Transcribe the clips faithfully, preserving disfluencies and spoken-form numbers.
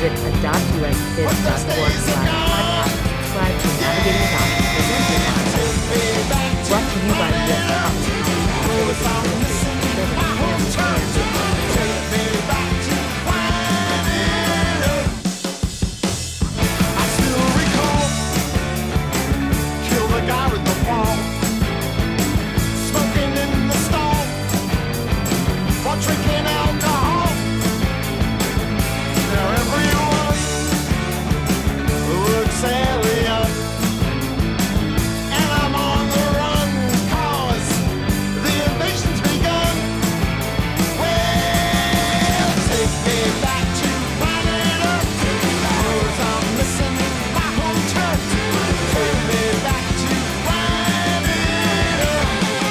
Visit adopt-us-kids.org slash podcast to subscribe to Navigating Adoption presented by brought to you by the I still recall, kill the guy with the ball, smoking in the stall, while drinking alcohol. Now everyone looks alien, and I'm on the run, 'cause the invasion's begun. Well, take me back to planet Earth, 'cause I'm missing my home turf. Take me back to planet Earth.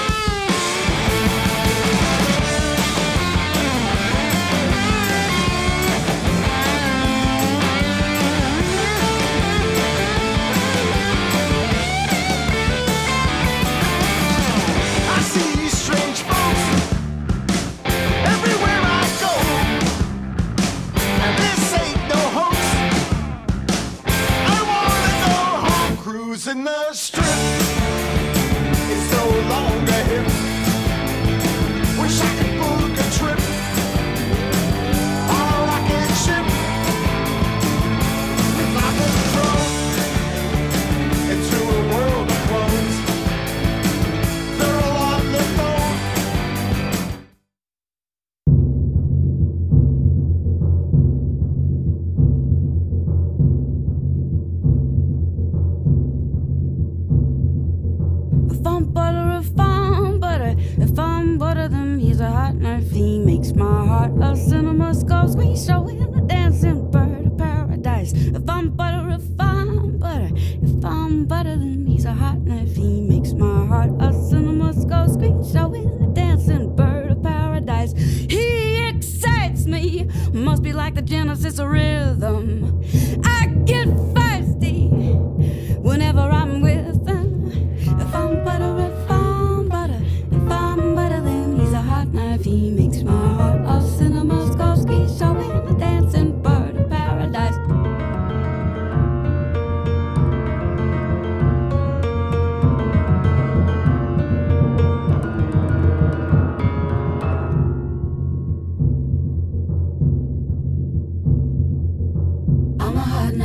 I see strange folks everywhere I go, and this ain't no hoax. I wanna go home, cruising the strip. It's no longer hip. Wish I could book a trip on a rocket ship. If I was thrown into a world of clones, they're all on the phone. If I'm butter, if I'm butter, if I'm butter, then he's a hot knife. He makes my heart a cinema skull squeeze, showing a dancing bird of paradise. If I'm butter, if I'm butter, if I'm butter, then he's a hot knife. He makes my heart a cinema skull squeeze, showing a dancing bird of paradise. He excites me, must be like the genesis of rhythm. I get feisty whenever I'm with him. If I'm butter, if I'm butter, if I'm butter, then he's a hot knife. He makes my heart a cinema Skolsky, showing a dancing bird of paradise. I'm a hot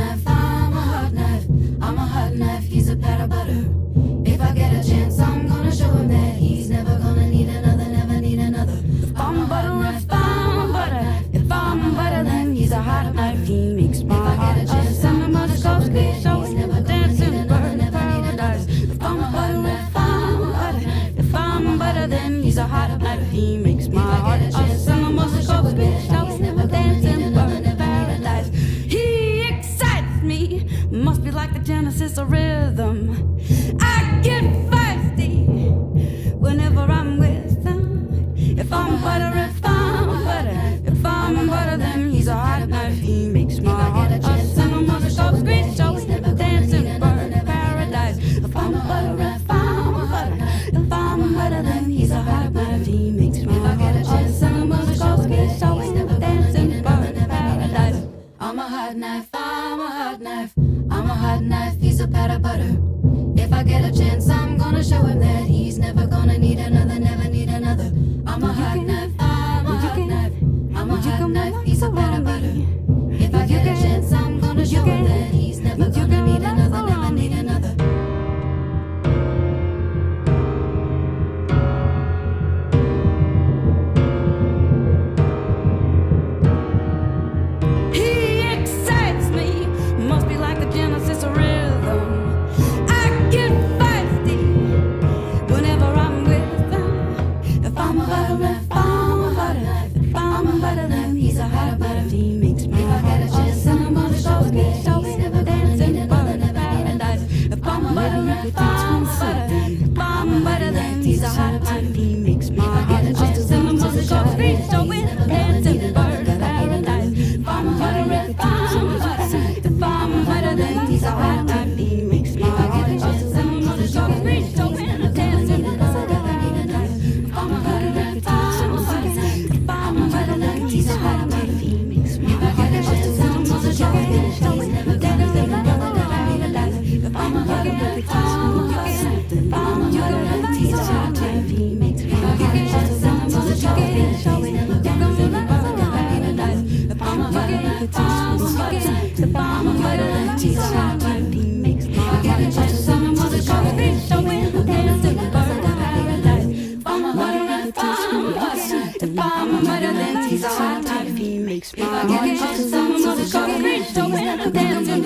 he's a hot type. He makes my heart just some of the concrete. Don't let dancing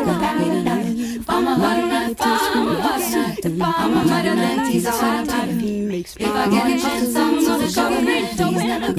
if I'm a butter, if I'm a butter, if I'm a butter, then he's a hot type. He makes my heart just some of the concrete. Don't let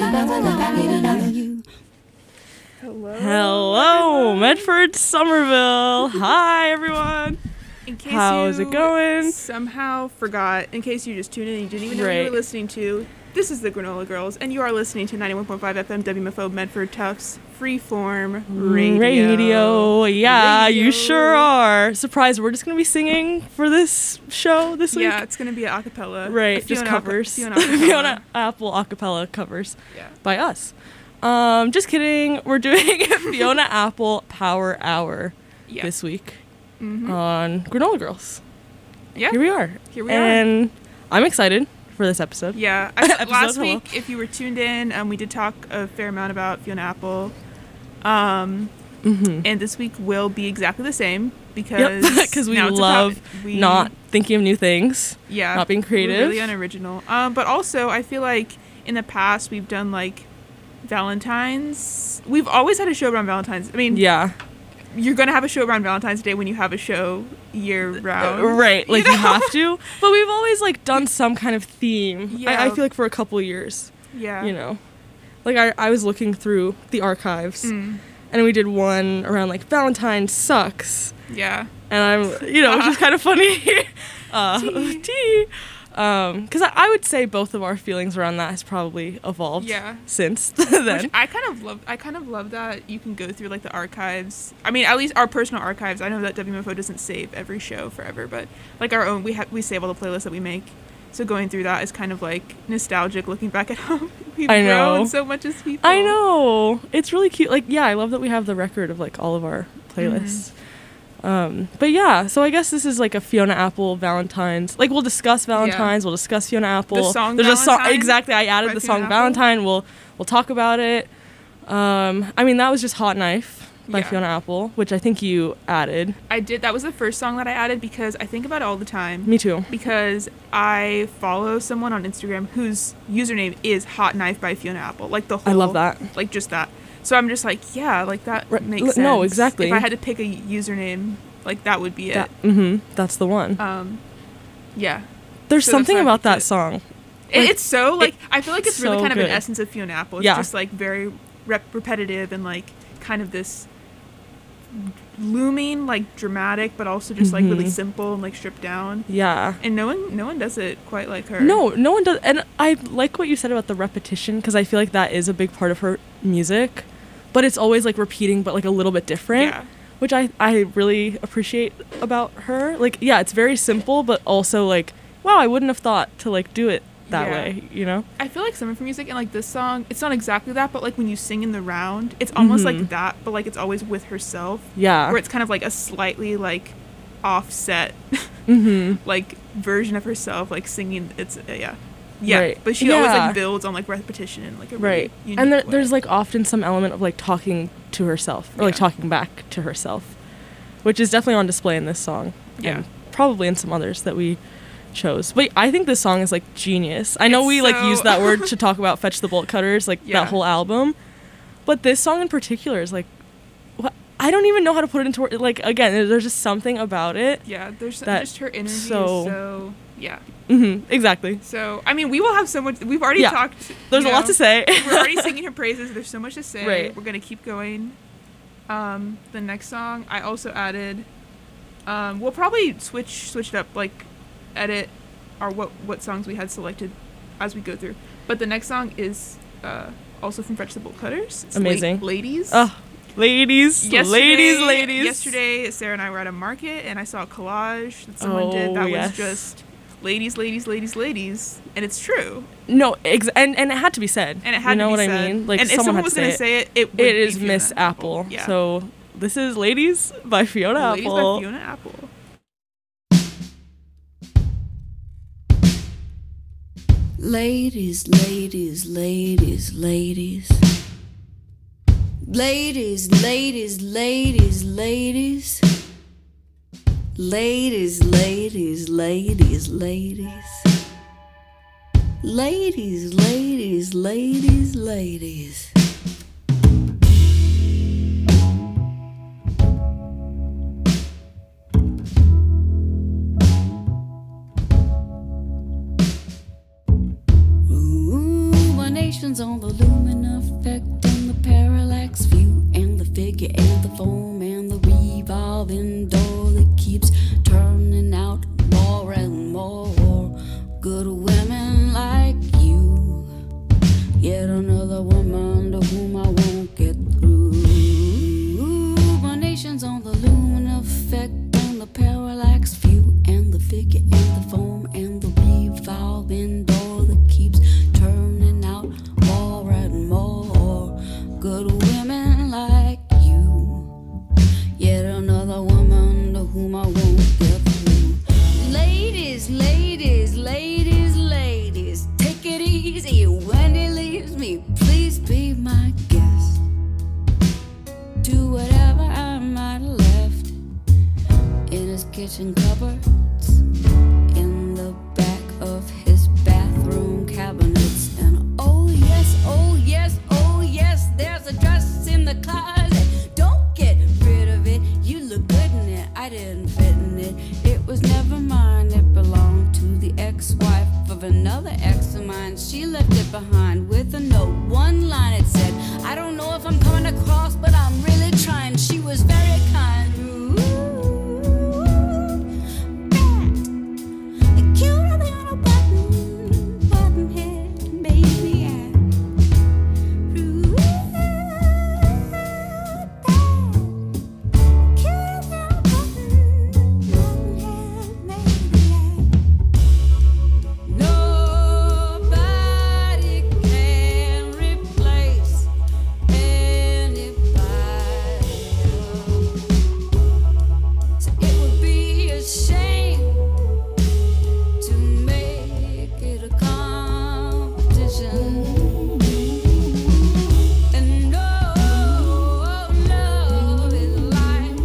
dancing Hello. Hello, Medford, Somerville. Hi, everyone. In case How's you it going? somehow forgot, in case you just tuned in and you didn't even know what you Right. were listening to, this is the Granola Girls, and you are listening to ninety-one point five F M W M F O Medford Tufts Freeform Radio. Radio. Yeah, Radio. you sure are. Surprise, we're just going to be singing for this show this week? Yeah, it's going to be a acapella. Right, A just Fiona covers. Fiona acapella. Fiona Apple acapella covers Yeah. by us. Um, just kidding. We're doing Fiona Apple Power Hour Yeah. this week Mhm. on Granola Girls. Yeah. Here we are. Here we are. and I'm excited for this episode. Yeah, I, Episode, last hello. week, if you were tuned in, um, we did talk a fair amount about Fiona Apple. Um, Mm-hmm. and this week will be exactly the same because Yep, because we now it's love about- we- not thinking of new things. yeah, not being we're creative. really unoriginal. Um, but also I feel like in the past we've done like Valentine's. We've always had a show around Valentine's. I mean, Yeah. you're gonna have a show around Valentine's Day when you have a show year round, Uh, right, like you, know? have to. But we've always like done some kind of theme. I, I Yeah. feel like for a couple of years, Yeah, you know, like I, I was looking through the archives, Mm, and we did one around like Valentine sucks, yeah, and I'm, you know, which is kind of funny. uh, Tea. tea. Um, because I, I would say both of our feelings around that has probably evolved. Yeah. Since then. Which I kind of love. I kind of love that you can go through like the archives. I mean, at least our personal archives. I know that W M F O doesn't save every show forever, but like our own, we have we save all the playlists that we make. So going through that is kind of like nostalgic, looking back at how we've I know. grown so much as people. I know. It's really cute. Like, yeah, I love that we have the record of like all of our playlists. Um, but yeah, so I guess this is like a Fiona Apple Valentine's. Like, we'll discuss Valentine's. We'll discuss Fiona Apple. The song There's a song Valentine exactly. I added by the Fiona song Apple? Valentine. We'll we'll talk about it. Um, I mean, that was just Hot Knife by Yeah. Fiona Apple, which I think you added. I did. That was the first song that I added because I think about it all the time. Me too. Because I follow someone on Instagram whose username is Hot Knife by Fiona Apple. Like the whole. I love that. Like just that. So I'm just like, yeah, like that Right. makes L- sense. no, exactly. If I had to pick a username, like that would be it. That, mm-hmm. That's the one. Um, yeah. There's so that's something why I about picked that it. song. It, Like, it's so like it- I feel like it's really so kind of good. an essence of Fiona Apple. It's Yeah. just like very rep- repetitive and like kind of this looming, like dramatic, but also just like really Mhm. simple and like stripped down. Yeah. And no one, no one does it quite like her. No, no one does. And I like what you said about the repetition because I feel like that is a big part of her music. But it's always like repeating, but like a little bit different, Yeah. which I, I really appreciate about her. Like, yeah, it's very simple, but also like, wow, I wouldn't have thought to like do it that Yeah. way, you know? I feel like some of her music and like this song, it's not exactly that, but like when you sing in the round, it's almost Mhm. like that, but like it's always with herself. Yeah. Where it's kind of like a slightly like offset Mm-hmm. like version of herself like singing. It's uh, yeah yeah Right. but she always Yeah. like builds on like repetition and like a really Right. unique And there, way. there's like often some element of like talking to herself or like Yeah. talking back to herself, which is definitely on display in this song. Yeah. And probably in some others that we chose. But I think this song is like genius. I know It's we like so- use that word to talk about Fetch the Bolt Cutters, like Yeah. that whole album. But this song in particular is like, what? I don't even know how to put it into word. Like, again, there- there's just something about it. yeah there's that just her energy so- is so yeah hmm exactly. so I mean we will have so much we've already Yeah. talked There's you a lot know, to say. we're already singing her praises. There's so much to say. Right. We're gonna keep going. Um the next song I also added, um we'll probably switch switch it up, like edit our what what songs we had selected as we go through, but the next song is uh also from Fetch the Bolt Cutters. It's La- Amazing. Ladies. Oh, ladies, Yesterday, ladies, ladies. Yesterday, Sarah and I were at a market, and I saw a collage that someone did Oh, that yes. was just ladies, ladies, ladies, ladies, and it's true. No, ex- and and it had to be said. And it had you know to be what said. I mean? Like and if someone someone had was to gonna say say it, it, would it be is Fiona Miss Apple. Yeah. So this is Ladies by Fiona Ladies Apple. by Fiona Apple. Ladies, ladies, ladies, ladies. Ladies, ladies, ladies, ladies. Ladies, ladies, ladies, ladies. Ladies, ladies, ladies, ladies. Ruminations on the lumen effect and the parallax view and the figure and the foam and the revolving door that keeps turning out more and more good women like you. Yet another woman to whom I won't get through. Ruminations on the lumen effect and the parallax view and the figure and the foam and the revolving door that keeps turning out more and more good women like you. Yet another woman to whom I won't get through. Ladies, ladies, ladies, ladies, take it easy when he leaves me. Please be my guest. Do whatever I might have left in his kitchen cupboards, in the back of his bathroom cabinets. And oh yes, oh yes, oh yes, there's a dress in the closet. Don't get rid of it. You look good in it. I didn't fit in it. It was never mine. It belonged to the ex-wife of another ex of mine. She left it behind with a note. One line it said, I don't know if I'm coming across, but I'm really trying. She was very kind. Ooh, that, cuter than a button, button head, baby. Ooh, that, cuter than a button, button head, baby. Nobody can replace anybody else. So it would be a shame to make it a competition. And no love is like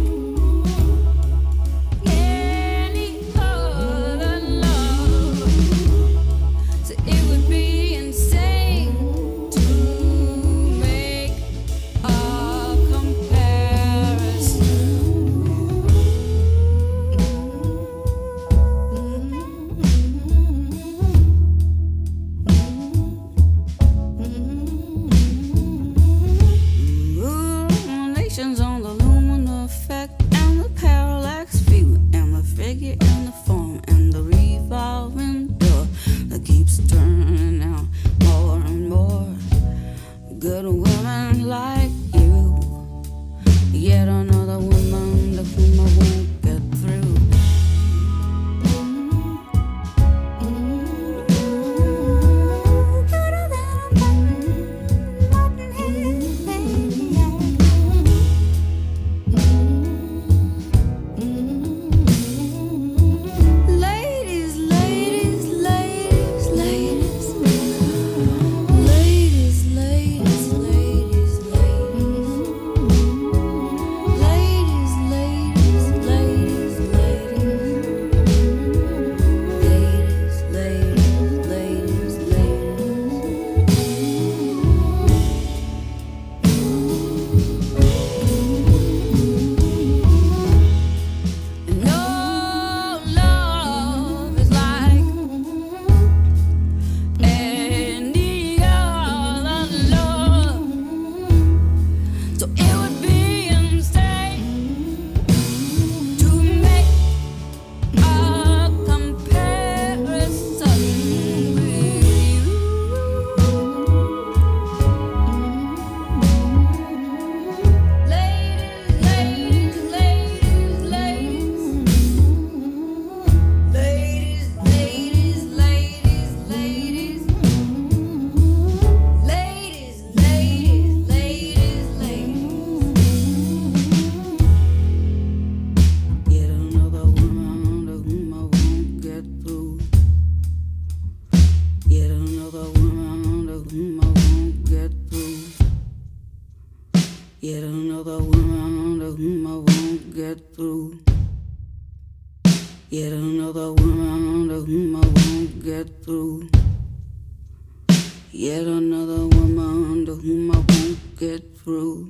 any other love. So it would be insane to make a comparison. Ruminations on the lumen effect and the parallax view and the figure and the form and the revolving door that keeps turning out more and more good women like you. Yet another woman to whom I won't get through. Cuter than a button, button head, baby. Ladies, ladies, ladies, ladies. Ladies, ladies, ladies, ladies. Ladies, ladies, ladies, ladies. Ladies, ladies, ladies, ladies. No love is like any other love. So it would be insane to make a comparison with you. Ladies, ladies, ladies, ladies. Ladies, ladies, ladies, ladies. Ladies, ladies, ladies, ladies. Yet another woman to whom I won't get through. Yet another woman to whom I won't get through. Yet another woman to whom I won't get through. Yet another woman to whom I won't get through. Yet another woman to whom I won't get through.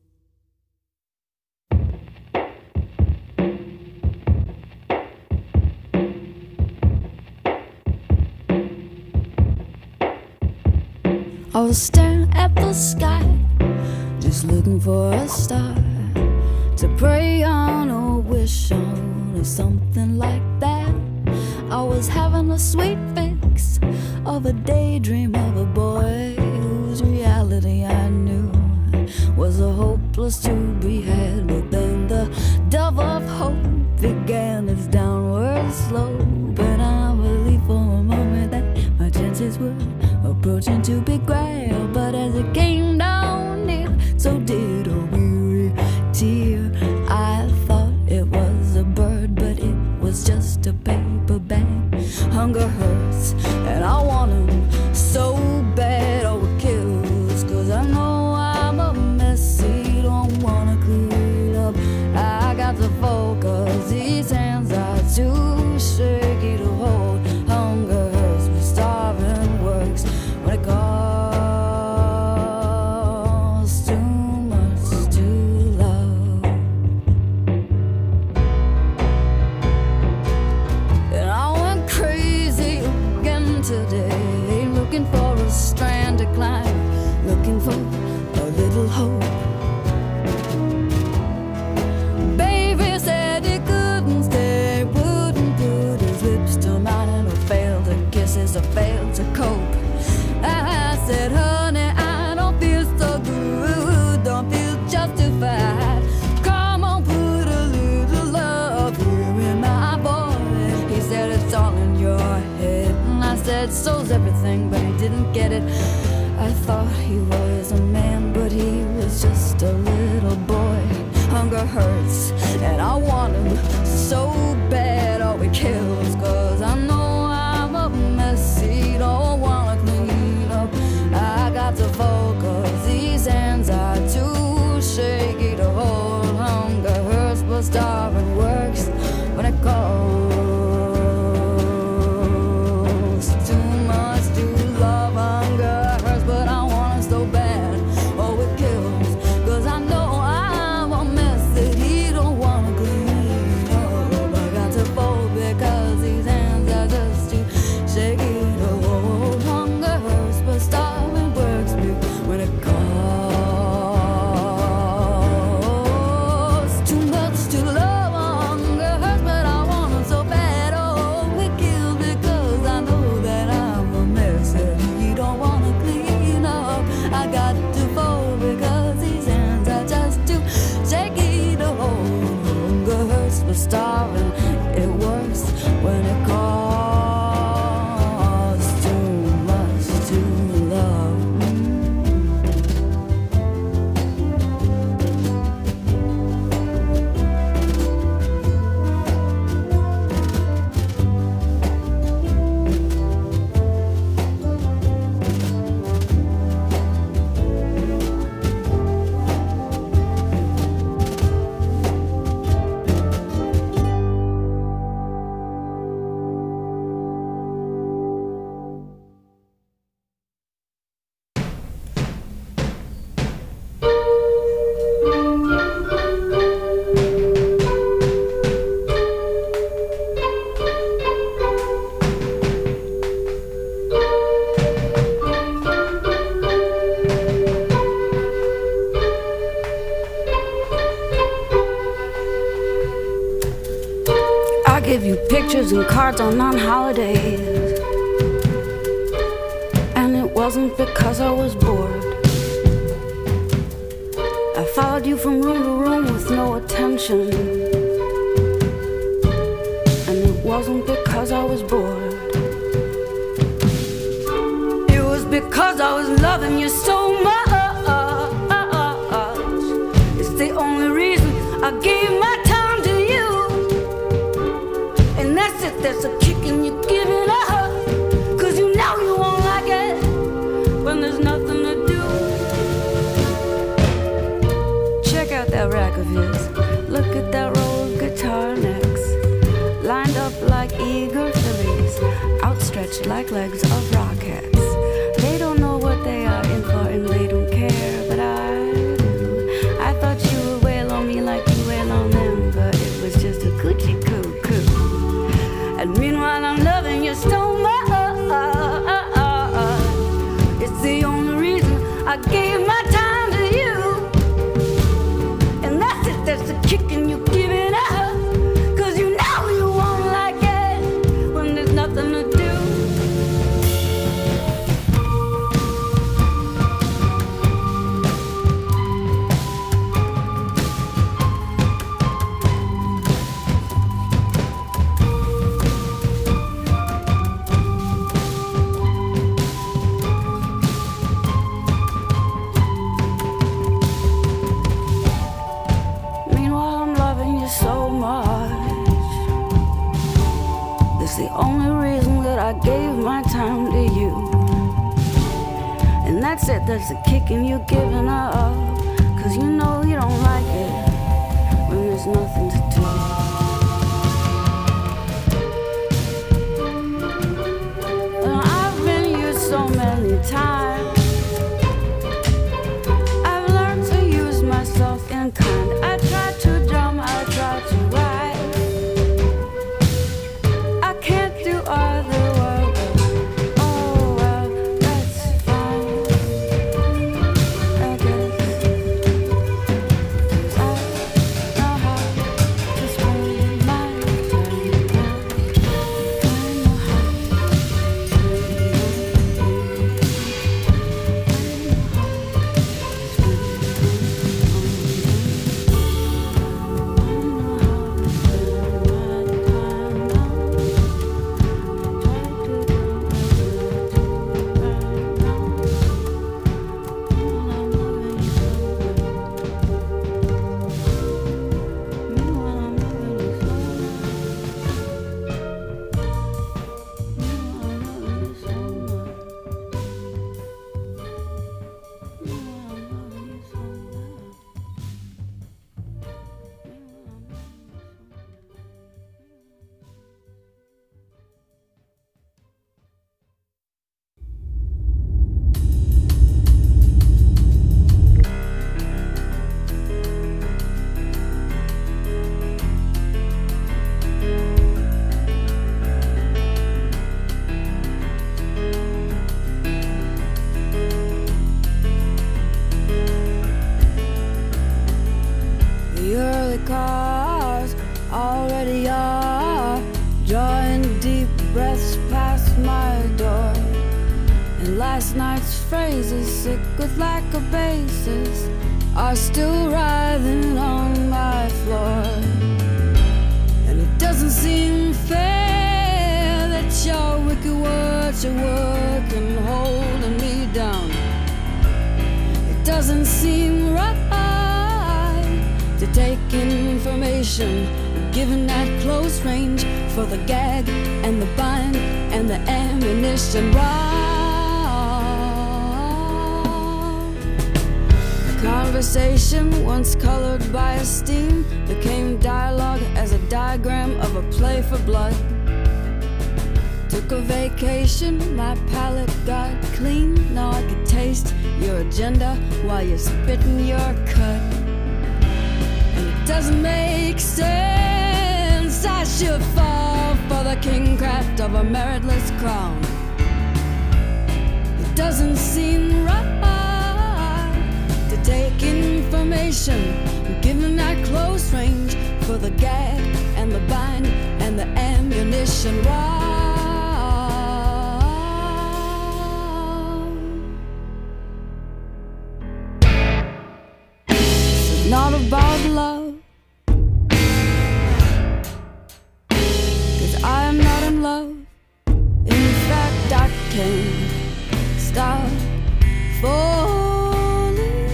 I was staring at the sky, just looking for a star to pray on or wish on or something like that. I was having a sweet fix of a daydream of a boy whose reality I knew was a hopeless to be had. But then the dove of hope began its downward slope, and I believed for a moment that my chances were approaching to be grabbed. But as it came down near, so did a weary tear. I thought it was a bird, but it was just a paper bag. Hunger hurts, and I want him so bad. Oh, it kills, cause I know I'm a messy, don't wanna clean it up. I got to focus, these hands are too shaky to hold. Hunger hurts, but starving works when it costs too much to love. And I went crazy again today, looking for a strand to climb, looking for a little hope. Baby said he couldn't stay, wouldn't put his lips to mine, and I failed to kisses, I failed to cope. I said, honey, I don't feel so good, don't feel justified. Come on, put a little love here in my voice. He said, it's all in your head. And I said, so's everything, but he didn't get it. I thought he was a man, but he was just a little boy. Hunger hurts, and I want him so bad. Oh, it kills, cause I know I'm a messy, don't wanna clean up. I got to focus, these hands are too shaky to hold. Hunger hurts, but starving works when it costs too much to love. Hunger hurts, but I want it so bad. Oh, it kills, cause I know I'm a mess that he don't wanna clean up. I got to fold because these hands are just too shaky to hold. Hunger hurts, but starving works me when it costs too much to love. Hunger hurts, but I want him so bad. Oh, it kills because I know that I'm a mess that he don't wanna clean up. I got to fold because these hands are just too shaky to hold. Hunger hurts, but starving, it works when it costs too much to love. I give you pictures and cards on non-holidays, and it wasn't because I was bored. I followed you from room to room with no attention, and it wasn't because I was bored. It was because I was loving you so much. It's the only reason I gave my time to you. And that's if there's a kick in you giving up, cause you know you won't like it when there's nothing to do. Check out that rack of his, look at that row of guitar necks, lined up like eager fillies, outstretched like legs of rockets. They don't know I gave my time to you. And that's it, that's the kicking you giving up. Cause you know you won't like it when there's nothing to do. Meanwhile, I'm loving you so much. That's the only reason that I gave my time to you. And that's it, that's the kicking you giving up. Cause you know you don't like it when there's nothing to do. And I've been used so many times. I've learned to use myself in kind. I try to drum, I try to write. I can't do other work. Oh well, that's fine. I guess I know how to spend my time now. I know how the early cars already are drawing deep breaths past my door. And last night's phrases, sick with lack of basis, are still writhing on my floor. And it doesn't seem fair that your wicked words are working, holding me down. It doesn't seem right to take information given at close range for the gag and the bind and the ammunition. Wrong. Conversation once colored by esteem became dialogue as a diagram of a play for blood. Took a vacation, my palate got clean. Now I could taste your agenda while you're spitting your cut. Doesn't make sense. I should fall for the king craft of a meritless crown. It doesn't seem right to take information given at close range for the gag and the bind and the ammunition. Wrong. This is not about love. I am not in love. In fact, I can't stop falling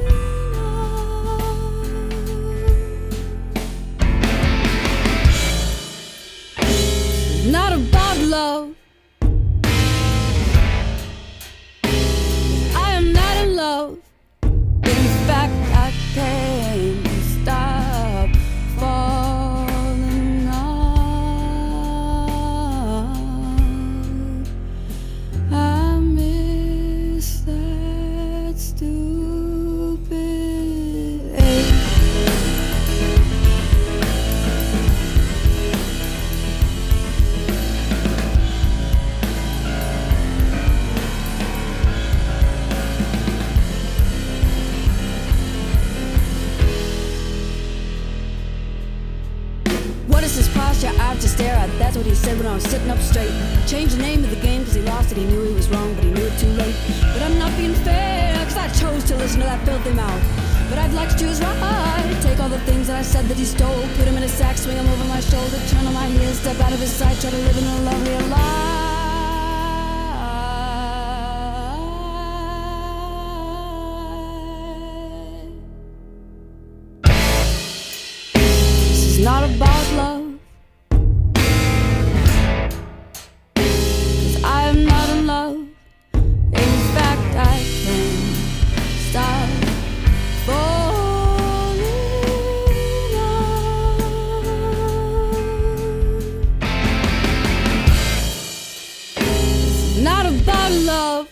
out. Not about love. I am not in love. In fact, I can't stop falling out. I miss stare at. That's what he said when I was sitting up straight. Changed the name of the game cause he lost it. He knew he was wrong, but he knew it too late. But I'm not being fair cause I chose to listen to that filthy mouth. But I'd like to choose right. Take all the things that I said that he stole, put him in a sack, swing him over my shoulder, turn on my heels, step out of his sight, try to live in a lovelier life. This is not about love, 'cause I am not in love. In fact, I can't stop falling on. It's not about love,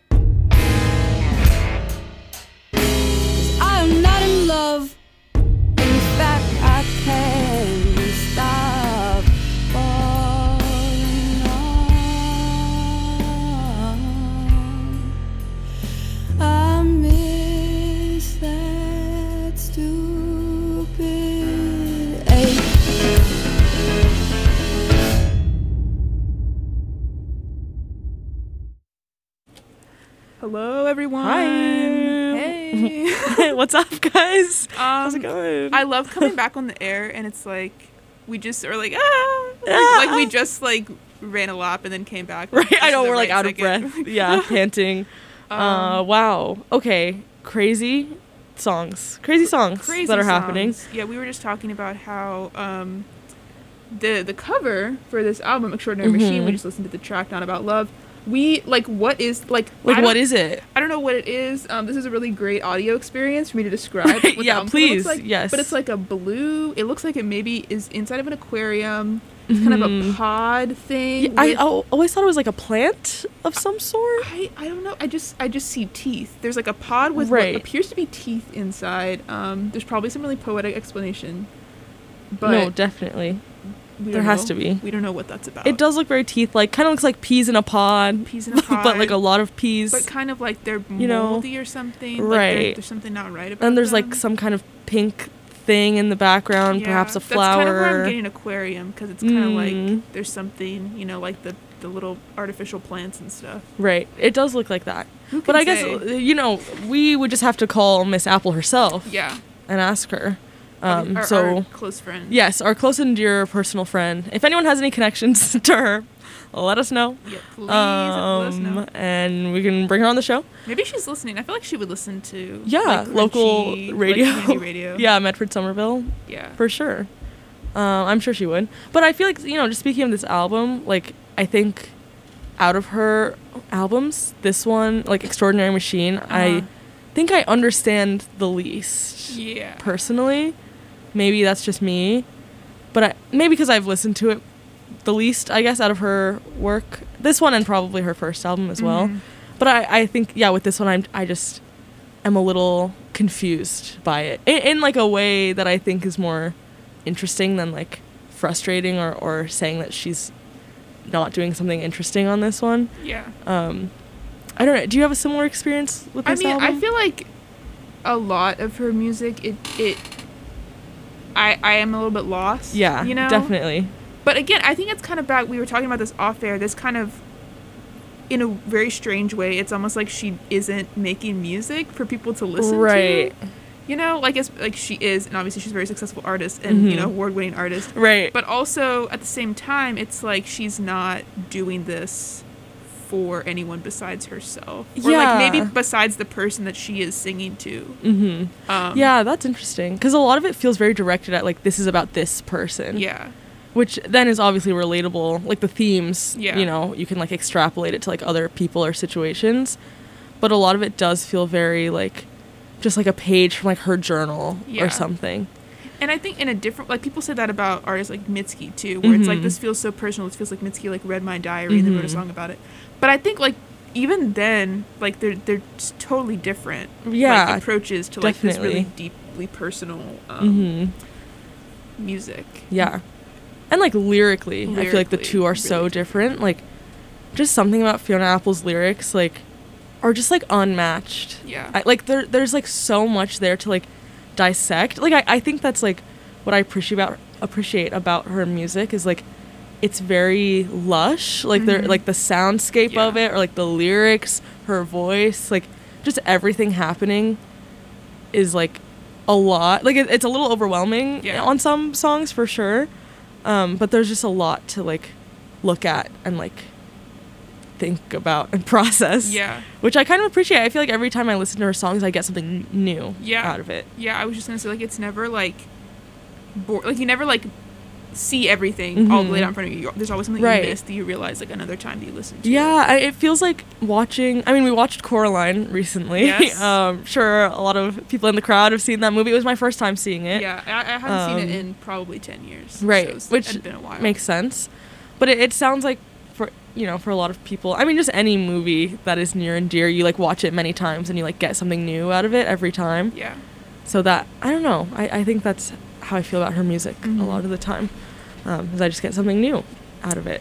'cause I am not in love. In fact, I can't stop falling on. I miss that stupid ache. Hello, everyone. Hi. Hey. What's up, guys? Um, How's it going? I love coming back on the air, and it's like we just are like ah, like, Ah. like we just like ran a lap and then came back. Right, just I in know the we're like right out of second. breath. Yeah, panting. uh, Um, wow. Okay, crazy songs, crazy songs Crazy that are happening. songs. Yeah, we were just talking about how um, the the cover for this album, Extraordinary Machine, Mhm. we just listened to the track Not About Love. We like what is like Like, I what don't- is it? I don't know what it is. Um, this is a really great audio experience for me to describe. what the Yeah, album cover looks please, like. yes. But it's like a blue. It looks like it maybe is inside of an aquarium. It's kind of a Mhm. pod thing. Yeah, I with- al- always thought it was like a plant of some sort. I, I don't know. I just I just see teeth. There's like a pod with what Right. appears to be teeth inside. Um, there's probably some really poetic explanation. But No, definitely. we there don't has know. to be. We don't know what that's about. It does look very teeth-like. Kind of looks like peas in a pod. Peas in a pod. But like a lot of peas. But kind of like they're You know, moldy or something. Like there- right. there's something not right about and there's them. like some kind of pink thing in the background, Yeah, perhaps a That's kind of where I'm flower. getting aquarium because it's kind of Mm. like there's something, you know, like the the little artificial plants and stuff. Right. It does look like that. Who But can I guess, say? uh, you know, we would just have to call Miss Apple herself Yeah. and ask her. Um, our, so, our close friend. yes, our close and dear personal friend. If anyone has any connections to her, let us know. Yeah, please let us know. Um, and we can bring her on the show. Maybe she's listening. I feel like she would listen to Yeah, like, local crunchy, like, radio. community radio. Yeah, Medford Somerville, Yeah. for sure. Uh, I'm sure she would. But I feel like, you know, just speaking of this album, like, I think out of her albums, this one, like Extraordinary Machine, Uh-huh. I think I understand the least. Yeah. Personally. Maybe that's just me. But I, maybe because I've listened to it the least, I guess, out of her work. This one and probably her first album as well. Mhm. But I, I think, yeah, with this one, I'm, I just am a little confused by it. In, in, like, a way that I think is more interesting than, like, frustrating or, or saying that she's not doing something interesting on this one. Yeah. Um, I don't know. Do you have a similar experience with I this mean, album? I feel like a lot of her music, it it. I I am a little bit lost. Yeah, You know. definitely. But again, I think it's kind of back. We were talking about this off air. This kind of, in a very strange way, it's almost like she isn't making music for people to listen Right. to. You know, like it's like she is, and obviously she's a very successful artist and you Mhm. know award-winning artist. Right. But also at the same time, it's like she's not doing this for anyone besides herself, or Yeah. like maybe besides the person that she is singing to. Mm-hmm. Um, Yeah, that's interesting. Because a lot of it feels very directed at, like, this is about this person. Yeah. Which then is obviously relatable. Like, the themes, Yeah. you know, you can, like, extrapolate it to, like, other people or situations. But a lot of it does feel very, like, just like a page from, like, her journal Yeah. or something. And I think in a different, like people say that about artists like Mitski too, where it's like Mhm. this feels so personal. It feels like Mitski like read my diary and then wrote a Mhm. song about it. But I think like even then, like they're they're just totally different. Yeah, like, approaches to like this really definitely. deeply personal um, hmm music. Yeah. And, like, lyrically, I feel like the Lyrically, two are so really different. Like, just something about Fiona Apple's lyrics, like, are just, like, unmatched. Yeah. I, like, there, there's, like, so much there to, like, dissect. Like, I, I think that's, like, what I appreciate about appreciate about her music is, like, it's very lush, like Mm-hmm. the like the soundscape Yeah. of it, or like the lyrics, her voice, like just everything happening is like a lot. Like it, it's a little overwhelming Yeah. on some songs for sure, um, but there's just a lot to like look at and like think about and process. Yeah. Which I kind of appreciate. I feel like every time I listen to her songs, I get something new Yeah. out of it. Yeah, I was just gonna say, like, it's never like, bo- like you never like see everything all the way Mhm. down in front of you. There's always something Right. you missed that you realize like another time that you listen to. Yeah, I, it feels like watching. I mean, we watched Coraline recently. Yes. um, sure, a lot of people in the crowd have seen that movie. It was my first time seeing it. Yeah, I, I haven't seen it Um, in probably ten years. Right, so it's, which it's been a while. Makes sense, but it, it sounds like for you know for a lot of people. I mean, just any movie that is near and dear, you like watch it many times and you like get something new out of it every time. Yeah. So that I don't know. I, I think that's how I feel about her music Mhm. a lot of the time. Um, is I just get something new out of it,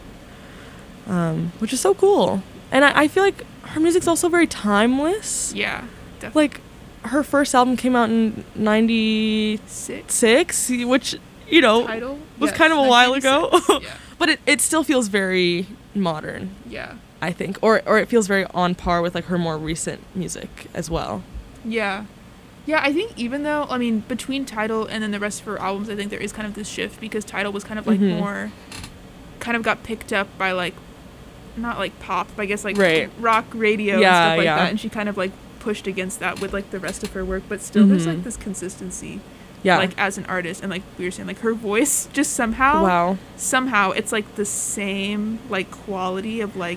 um, which is so cool. And I, I feel like her music's also very timeless. Yeah. Definitely. Like, her first album came out in ninety-six, Six. which, you know, Title was Yes, kind of a while ago. nineteen eighty-six. Yeah. But it, it still feels very modern, Yeah. I think. Or, or it feels very on par with, like, her more recent music as well. Yeah. Yeah, I think even though, I mean, between Tidal and then the rest of her albums, I think there is kind of this shift because Tidal was kind of like Mhm. more, kind of got picked up by like, not like pop, but I guess like Right. rock radio Yeah, and stuff like yeah. that. And she kind of like pushed against that with like the rest of her work. But still, there's Mhm. like this consistency, Yeah. like as an artist. And like we were saying, like her voice just somehow, wow. somehow it's like the same like quality of like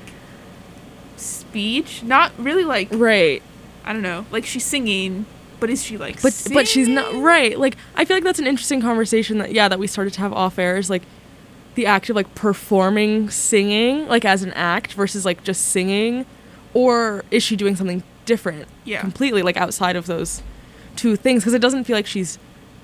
speech. Not really like, Right. I don't know, like she's singing. But is she like But but she's not singing? right. Like I feel like that's an interesting conversation that yeah that we started to have off air is like the act of like performing singing like as an act versus like just singing, or is she doing something different Yeah. completely like outside of those two things, because it doesn't feel like she's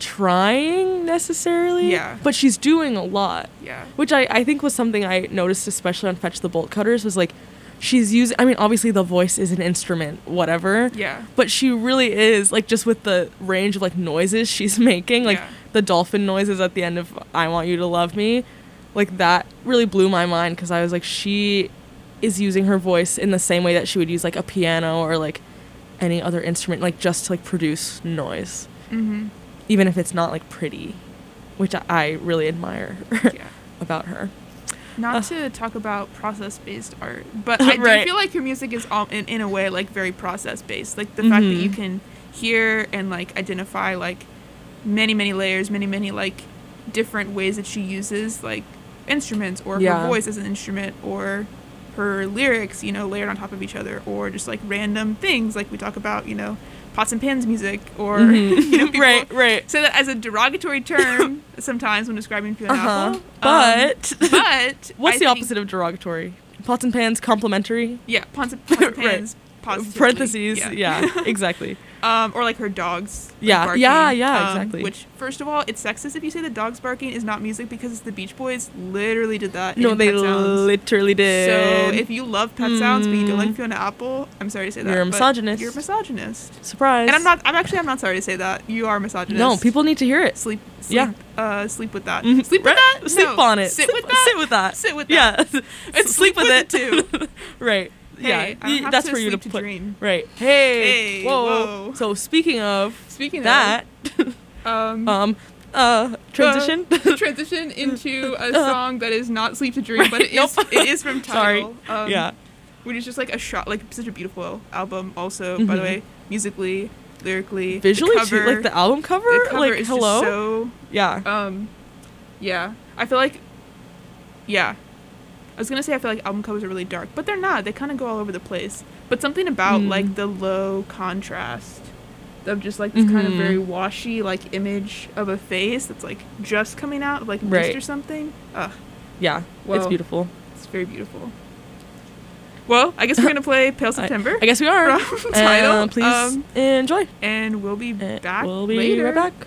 trying necessarily. Yeah. But she's doing a lot, Yeah. which I I think was something I noticed especially on Fetch the Bolt Cutters was like she's using. I mean obviously the voice is an instrument, whatever. Yeah. But she really is, like, just with the range of, like, noises she's making, like, Yeah. the dolphin noises at the end of I Want You to Love Me, like, that really blew my mind, because I was like, she is using her voice in the same way that she would use, like, a piano or, like, any other instrument, like, just to, like, produce noise, Mm-hmm. even if it's not, like, pretty, which I, I really admire Yeah. about her. Not Uh. to talk about process-based art, but I do Right. feel like her music is all in, in a way like very process-based. Like the fact that you Mhm. can hear and like identify like many many layers, many many like different ways that she uses like instruments or Yeah. her voice as an instrument or her lyrics, you know, layered on top of each other, or just like random things like we talk about, you know, pots and pans music, or Mhm. you know, people right, right. say that as a derogatory term sometimes when describing Fiona Uh-huh. Apple. Um, But, but what's I the think- opposite of derogatory? Pots and pans, complimentary? Yeah, pots and, pots and Right. pans. Positively. Parentheses, yeah, exactly. Um, or like her dogs. like, Yeah, barking, yeah, yeah, um, exactly. Which, first of all, it's sexist if you say the dogs barking is not music, because the Beach Boys literally did that. No, in they Pet Sounds. literally did. So if you love Pet Sounds but you don't Mm. like Fiona Apple, I'm sorry to say that. You're a but misogynist. You're a misogynist. Surprise. And I'm not. I'm actually. I'm not sorry to say that. You are a misogynist. No, people need to hear it. sleep. sleep Yeah. Uh, sleep with that. Mhm. Sleep Right? with that. Sleep No. on it. Sit Sit- with that. Sit with that. Sit with that. Yeah. And sleep with it too. Right. Hey, yeah. I don't y- have That's to for you to sleep to put. dream. Right. Hey. Hey, whoa. whoa. So speaking of Speaking that, of um, um, uh, transition. uh, transition into a song that is not "Sleep to Dream," but it Right, is. nope. It is from Sorry. Tidal. Um, Yeah. Which is just like a shot, like such a beautiful album. Also, by the Mhm. way, musically, lyrically, Visually the cover, too, like the album cover. the cover like is hello. just so. yeah. Um, yeah, I feel like, yeah, I was gonna say I feel like album covers are really dark, but they're not. They kind of go all over the place. But something about Mm. like the low contrast of just like this kind of Mhm. very washy like image of a face that's like just coming out of like mist Right. or something. Ugh, Yeah. Whoa. It's beautiful. it's very beautiful. Well, I guess we're gonna play "Pale September" I guess we are. from Tidal. Uh, please Um, enjoy. and we'll be Uh, back We'll be later. right back.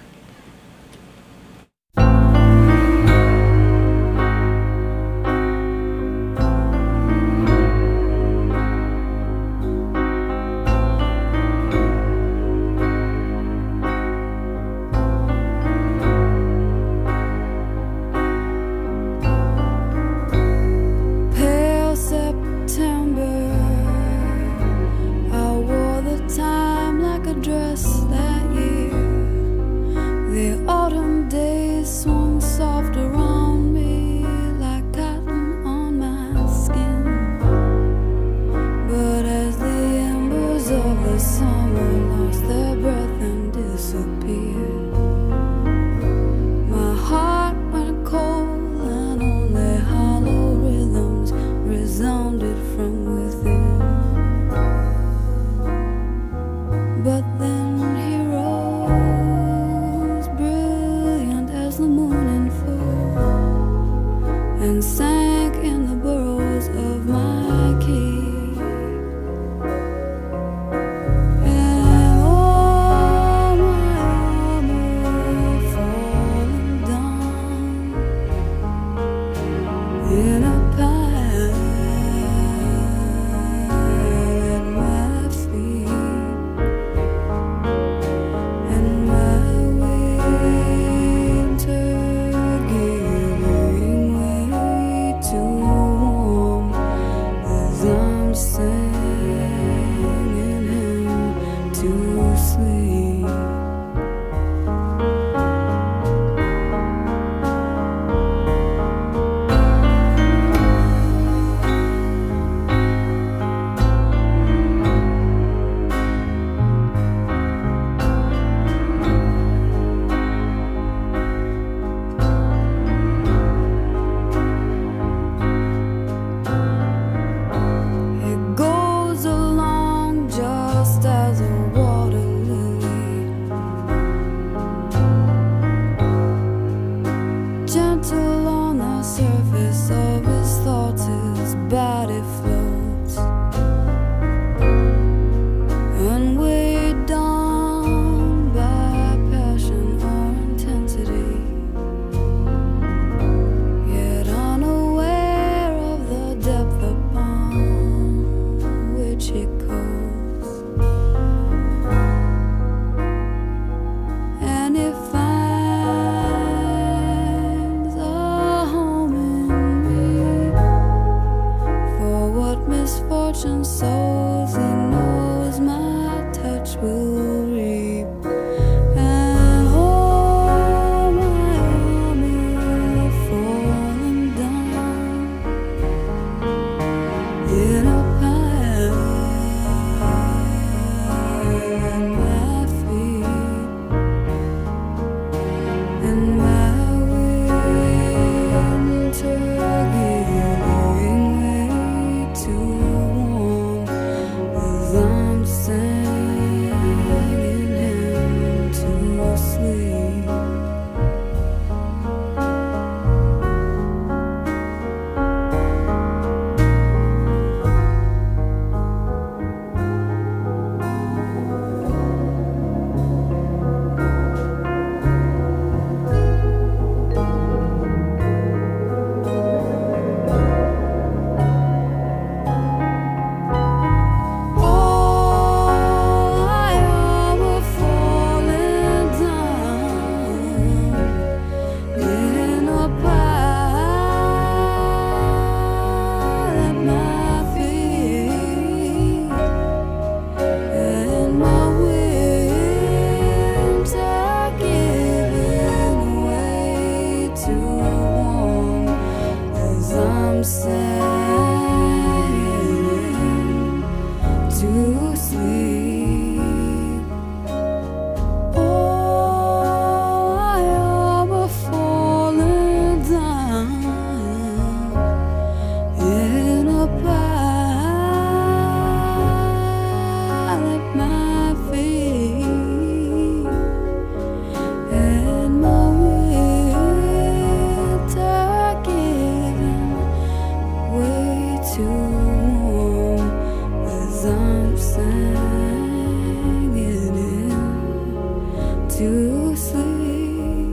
to sleep.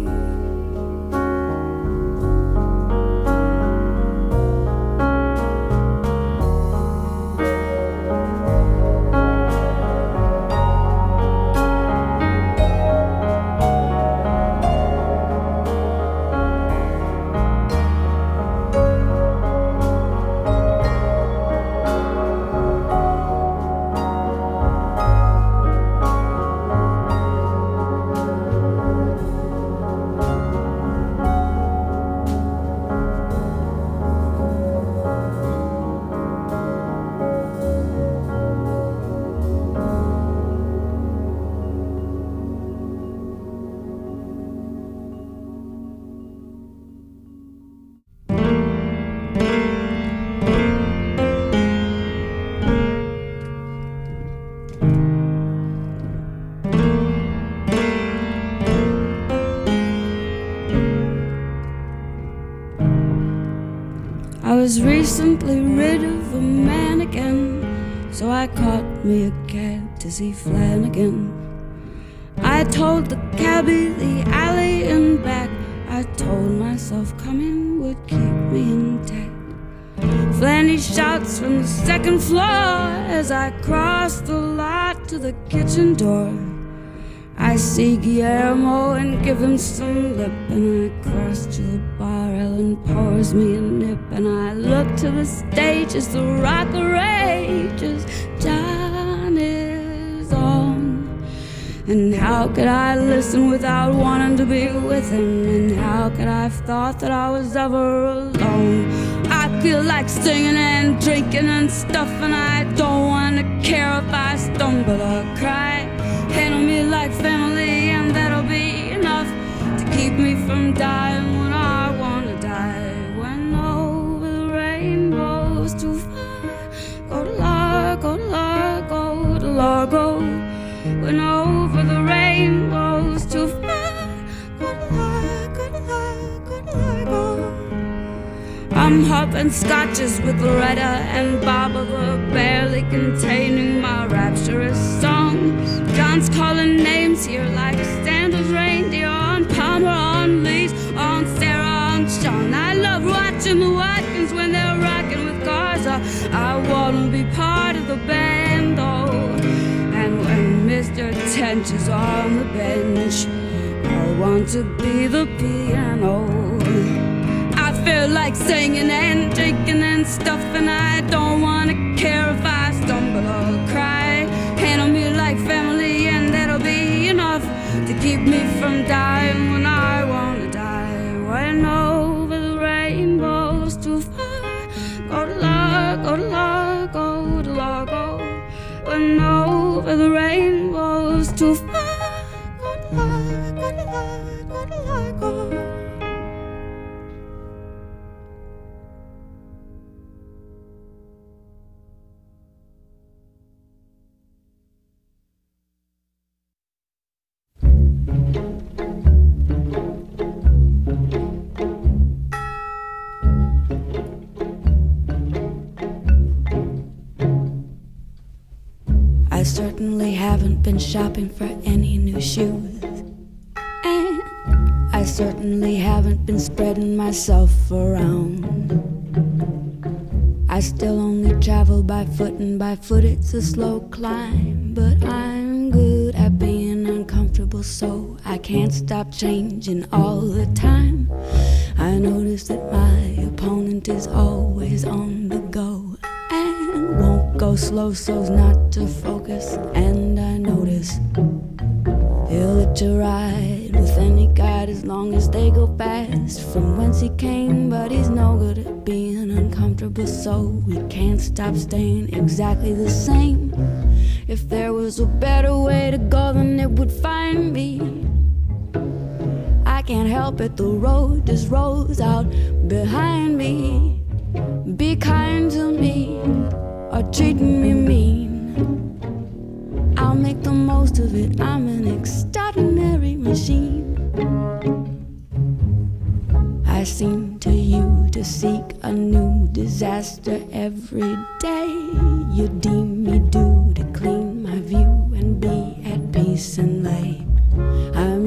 I was recently rid of a man again, so I caught me a cab to see Flanagan. I told the cabbie the alley and back. I told myself coming would keep me intact. Flanny shouts from the second floor as I cross the lot to the kitchen door. I see Guillermo and give him some lip, and I cross to the bar. Ellen pours me a nip, and I look to the stage as the rock rages. John is on, and how could I listen without wanting to be with him? And how could I have thought that I was ever alone? I feel like singing and drinking and stuff, and I don't want to care if I stumble or cry. Handle me like family, and that'll be enough to keep me from dying when I wanna die. When over the rainbow's too far, go to Largo, to Largo, to Largo. When over the rainbow's too far, go to Largo, to Largo, to Largo. I'm hopping scotches with Loretta and Baba, barely containing my rapturous songs. John's calling names here like Santa's reindeer, on Palmer, on Lee's, on Sarah, on Sean. I love watching the Watkins when they're rocking with Garza. I wanna be part of the band, oh. And when Mister Tench is on the bench, I want to be the piano. I feel like singing and drinking and stuff, and I don't wanna care if I stumble or cry. Handle me like family, and that'll be enough to keep me from dying when I wanna die. When over the rainbow's too far, go to Largo, to Largo, to Largo. When over the rainbow's too far, go to Largo, to Largo, to Largo. I certainly haven't been shopping for any new shoes, and I certainly haven't been spreading myself around. I still only travel by foot, and by foot it's a slow climb. But I'm good at being uncomfortable, so I can't stop changing all the time. I notice that my opponent is always on the go, and won't go slow so's not to focus. And I notice he'll let you ride with any guide as long as they go fast from whence he came. But he's no good at being uncomfortable, so we can't stop staying exactly the same. If there was a better way to go, then it would find me. I can't help it, the road just rolls out behind me. Be kind to me or treating me mean, I'll make the most of it. I'm an extraordinary machine. I seem to you to seek a new disaster every day. You deem me due to clean my view and be at peace and lay. I'm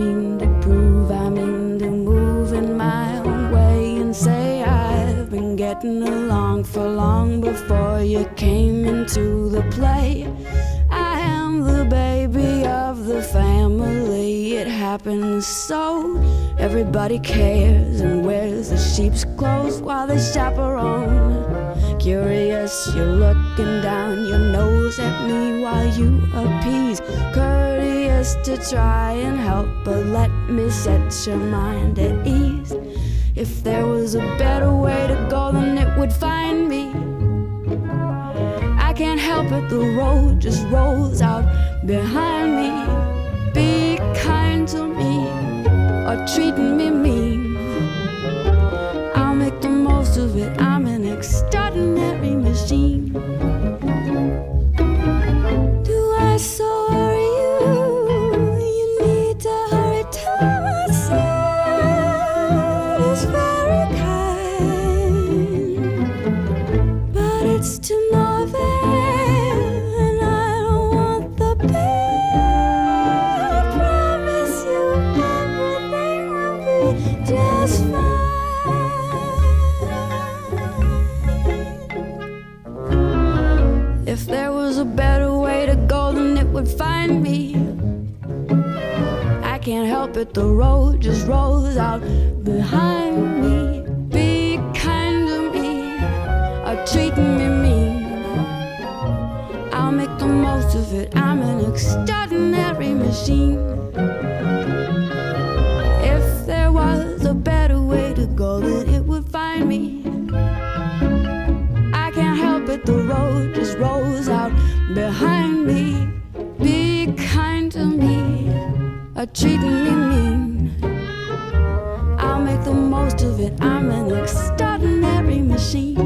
the play. I am the baby of the family. It happens so. Everybody cares and wears the sheep's clothes while they chaperone. Curious, you're looking down your nose at me while you appease. Courteous to try and help, but let me set your mind at ease. If there was a better way to go, then it would find me. I can't help it, the road just rolls out behind me. Be kind to me or treating me mean. I'll make the most of it, I'm an extraordinary machine. Do I so worry you? You need to hurry to my side. It's very kind, but it's to no avail, and I don't want the pain. I promise you everything will be just fine. If there was a better way to go, then it would find me. I can't help it, the road just rolls out behind me. Be kind to me or treating me mean. I'll make the most of it, I'm an extraordinary machine. If there was a better way to go, then it would find me. I can't help it, the road just rolls out behind me. Be kind to me or treating me mean. I'll make the most of it, I'm an extraordinary machine.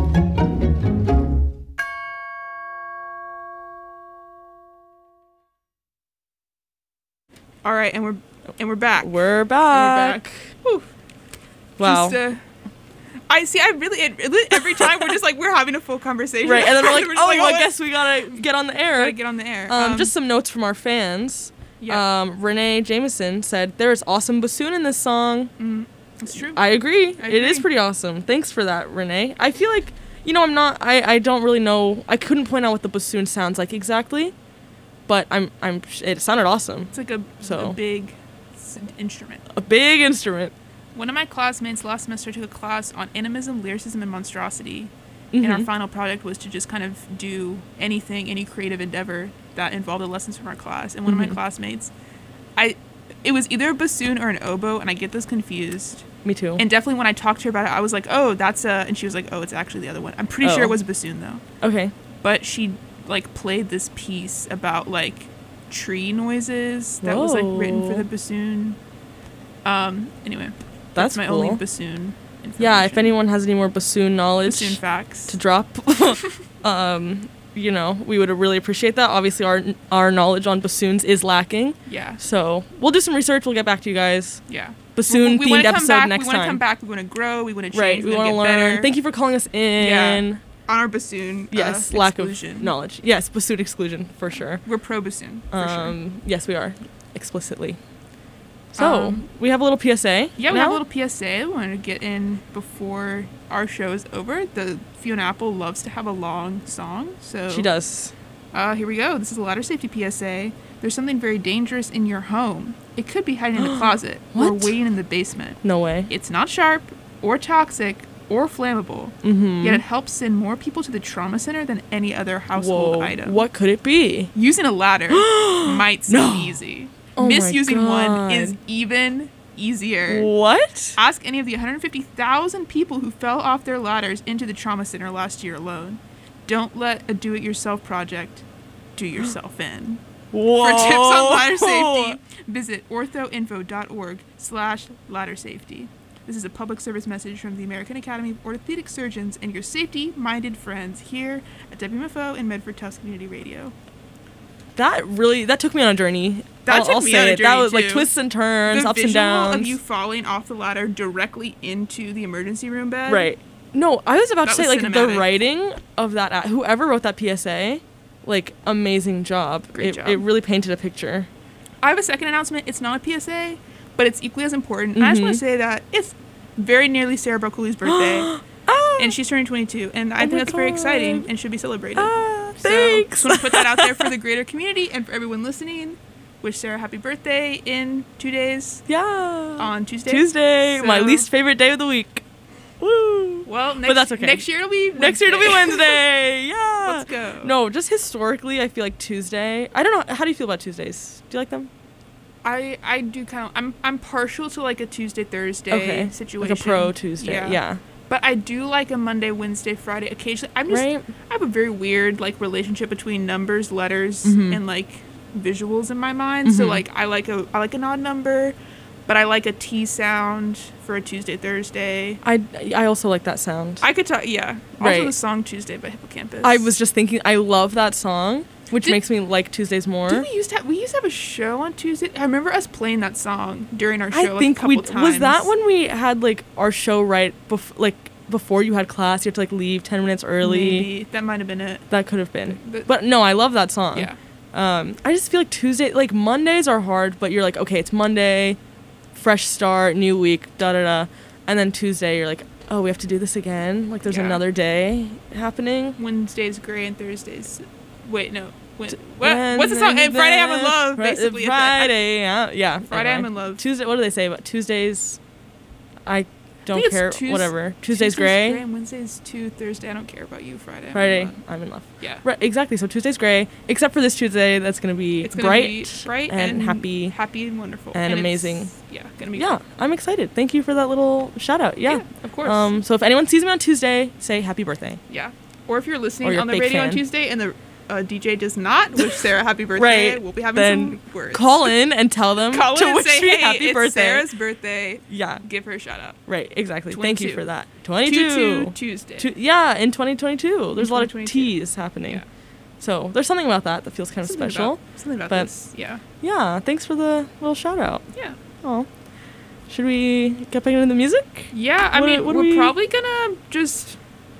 All right, and we're and we're back. We're And back. we're back. Whew. Wow. Just, uh, I see. I really it, it- every time we're just like we're having a full conversation, Right, and then we're like, just oh, I what? guess we gotta get on the air. Gotta get on the air. Um, just some notes from our fans. yeah, Um, Renee Jameson said, there is awesome bassoon in this song. mm, it's true. I agree. I It is agree. pretty awesome. Thanks for that, Renee. I feel like, you know, I'm not, I, I don't really know, I couldn't point out what the bassoon sounds like exactly, but I'm, I'm, it sounded awesome. it's like a, So. a big s- instrument. A big instrument. One of my classmates last semester took a class on animism, lyricism, and monstrosity. And our Mhm. final project was to just kind of do anything, any creative endeavor that involved the lessons from our class. And one Mhm. of my classmates, I, it was either a bassoon or an oboe, and I get those confused. Me too. And definitely when I talked to her about it, I was like, oh, that's a, and she was like, oh, it's actually the other one. I'm pretty sure Oh. it was a bassoon though. Okay. But she like played this piece about like tree noises that was like written for Whoa. the bassoon. Um, anyway, That's that's my cool. only bassoon information. Yeah, if anyone has any more bassoon knowledge bassoon facts. to drop, um, you know, we would really appreciate that. Obviously, our our knowledge on bassoons is lacking, Yeah. so we'll do some research. We'll get back to you guys. Yeah. Bassoon we, we wanna themed come episode back, next We want to time. come back. We want to grow. We want to change. Right, we want to want to learn. Thank you for calling us in. Yeah. On our bassoon. Yes, uh, lack exclusion. of knowledge. Yes, bassoon exclusion for sure. We're pro bassoon for sure. Um, yes, we are explicitly. So Um, we have a little P S A. Yeah, we now? have a little P S A. We want to get in before our show is over. The Fiona Apple loves to have a long song, so She does. Uh, here we go. This is a ladder safety P S A. There's something very dangerous in your home. It could be hiding in the closet or What? waiting in the basement. No way. It's not sharp or toxic or flammable. Mm-hmm. Yet it helps send more people to the trauma center than any other household Whoa. item. What could it be? Using a ladder might seem No. easy. Oh my Misusing one is God. even easier. What? Ask any of the one hundred fifty thousand people who fell off their ladders into the trauma center last year alone. Don't let a do-it-yourself project do yourself in. Whoa. For tips on ladder safety, visit orthoinfo.org slash ladder safety. This is a public service message from the American Academy of Orthopedic Surgeons and your safety-minded friends here at W M F O and Medford Tufts Community Radio. That really, that took me on a journey. That I'll, took I'll me say on a it. That journey, was like too. twists and turns, The ups and visual downs. of you falling off the ladder directly into the emergency room bed. Right. No, I was about That to say, was like, cinematic. the writing of that, ad- whoever wrote that P S A, like, amazing job. Great it, job. It really painted a picture. I have a second announcement. It's not a P S A, but it's equally as important. And I just want Mhm. to say that it's very nearly Sarah Broccoli's birthday. Ah! And she's turning twenty-two, and I Oh think my that's very exciting God. and should be celebrated. Ah, Thanks. So just want to put that out there for the greater community and for everyone listening. Wish Sarah happy birthday in two days. Yeah. On Tuesday. Tuesday, So- my least favorite day of the week. Woo. Well, next, but that's okay. next year it'll be Wednesday. Next year it'll be Wednesday. Yeah. Let's go. No, just historically, I feel like Tuesday. I don't know. How do you feel about Tuesdays? Do you like them? I I do kind of. I'm I'm partial to like a Tuesday Thursday Okay. situation. Like a pro Tuesday. Yeah. Yeah. But I do like a Monday, Wednesday, Friday. Occasionally, I'm just. Right. I have a very weird like relationship between numbers, letters, Mhm. and like visuals in my mind. So Mhm. like I like a I like an odd number, but I like a T sound for a Tuesday, Thursday. I, I also like that sound. I could talk. Yeah. Also Right. the song Tuesday by Hippocampus. I was just thinking, I love that song, which Did- makes me like Tuesdays more. Did we used to have, we used to have a show on Tuesday? I remember us playing that song during our show I like, think a couple we times. was that when we had like our show right bef- like before you had class. You had to like leave ten minutes early. Maybe. That might have been it. That could have been. But- But no, I love that song. Yeah. Um, I just feel like Tuesday, like Mondays are hard, but you're like, okay, it's Monday, fresh start, new week, da da da, and then Tuesday, you're like, oh, we have to do this again. Like there's Yeah. another day happening. Wednesday's gray and Thursday's. Wait, no. When, what, what's the song? And Friday I'm in love, Fri- basically. Friday, yeah, yeah. Friday I'm anyway. in love. Tuesday, what do they say about Tuesdays? I don't think it's care. Tues- whatever. Tuesday's, gray. and Wednesday's two. Thursday I don't care about you. Friday. I'm in Friday, love. I'm in love. Yeah. Right, exactly. So Tuesday's gray, except for this Tuesday. That's gonna be It's gonna bright, be bright and, and happy. happy and wonderful and it's- amazing. Yeah, gonna be. Yeah, fun. I'm excited. Thank you for that little shout out. Yeah. Yeah, of course. Um, so if anyone sees me on Tuesday, say happy birthday. Yeah. Or if you're Or listening you're on a the big radio on fan. Tuesday and the uh, D J does not wish Sarah happy birthday, Right. we'll be having Then some words. Call in and tell them Call to in and wish say, me hey, happy it's birthday. Sarah's birthday. Yeah. Give her a shout out. Right. Exactly. Thank you twenty-two. for that. two twenty-two. two Tuesday. Tu- yeah, in twenty twenty-two. There's a lot of twenty twenty-two. T's happening. Yeah. So there's something about that that feels kind of Something special. About, something about but- this. Yeah. Yeah. Thanks for the little shout out. Yeah. Oh. Should we get back into the music? Yeah, I What- mean, what do we're we- probably gonna just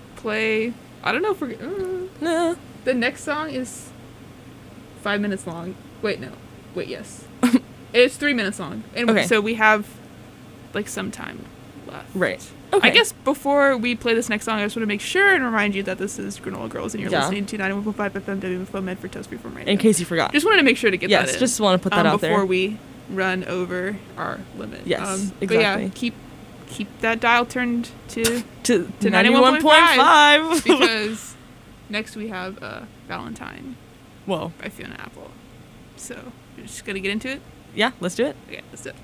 play. I don't know if we're. Uh, Nah. the next song is five minutes long. Wait, no. Wait, yes. It's three minutes long. And Okay. so we have, like, some time left. Right. Okay. I guess before we play this next song, I just want to make sure and remind you that this is Granola Girls and you're Yeah. listening to ninety-one point five F M W F O Med for Toast Freeform Radio. In case you forgot. Just wanted to make sure to get yes. that in. Just want to put that um, out before there. we run over our limit. Yes, um, But yeah, exactly. keep keep that dial turned to to to ninety-one point five. because next we have uh, Valentine Whoa. by Fiona Apple. So you're just gonna get into it. Yeah. Let's do it. Okay, let's do it.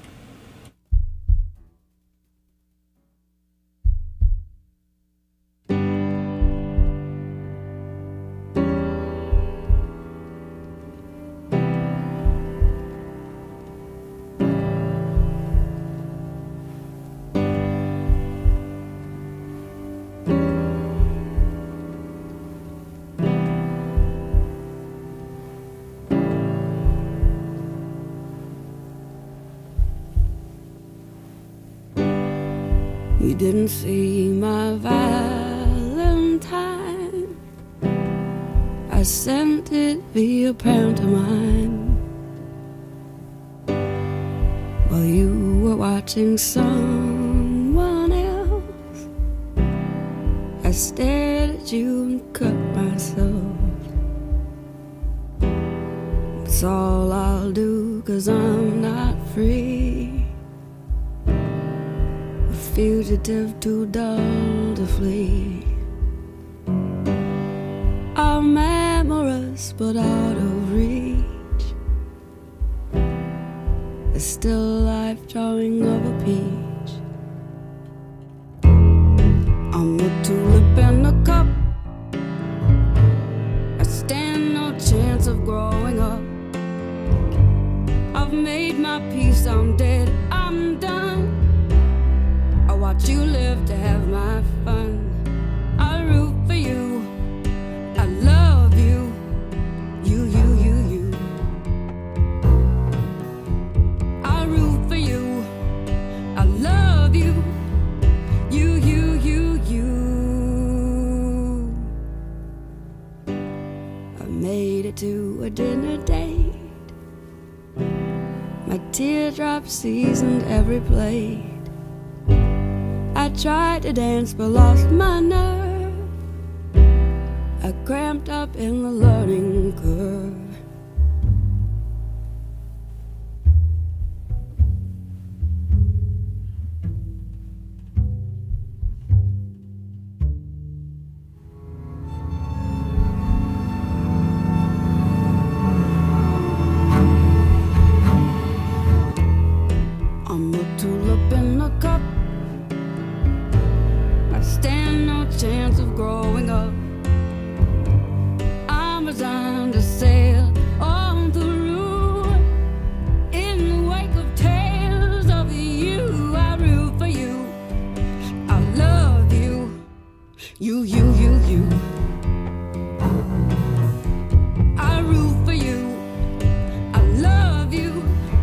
You didn't see my Valentine. I sent it via pantomime. While you were watching someone else, I stared at you and cut myself. It's all I'll do, 'cause I'm not free. Fugitive too dull to flee. I'm amorous but out of reach. A still life drawing of a peach. I'm a tulip in a cup. I stand no chance of growing up. I've made my peace, I'm dead, I'm done. I watch you live to have my fun. I root for you, I love you, you, you, you, you. I root for you, I love you, you, you, you, you. I made it to a dinner date. My teardrops seasoned every plate. I tried to dance but lost my nerve. I I cramped up in the learning curve. I'm a tulip in a cup. I stand no chance of growing up. I'm resigned to sail on through. In the wake of tales of you, I root for you. I love you. You, you, you, you. I root for you. I love you.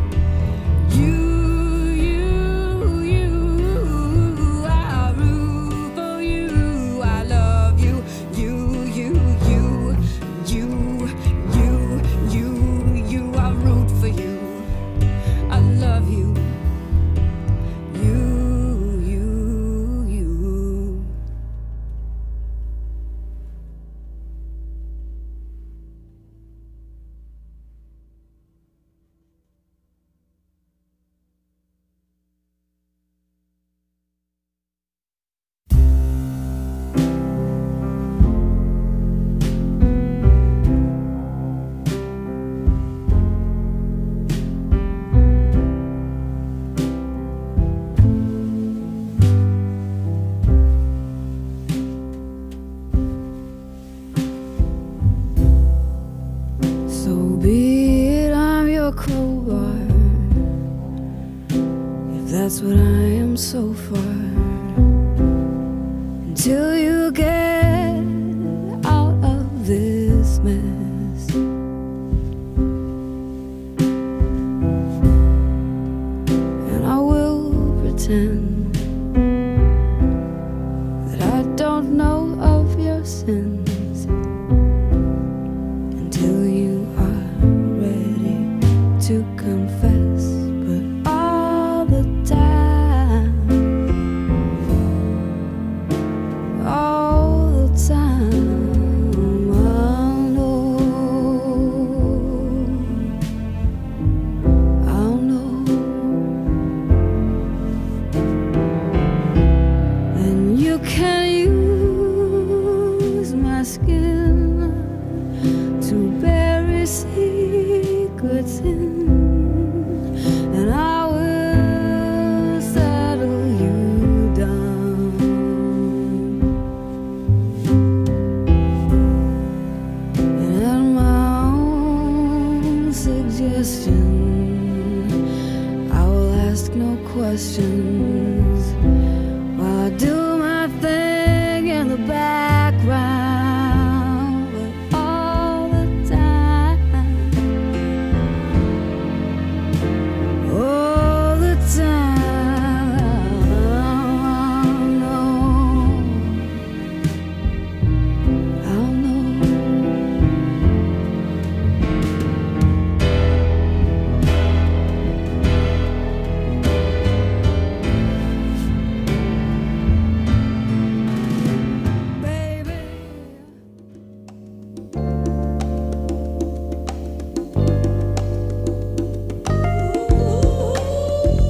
That's what I am so far. Until you get out of this mess. And I will pretend that I don't know of your sins until you are ready to confess. I will ask no questions while I do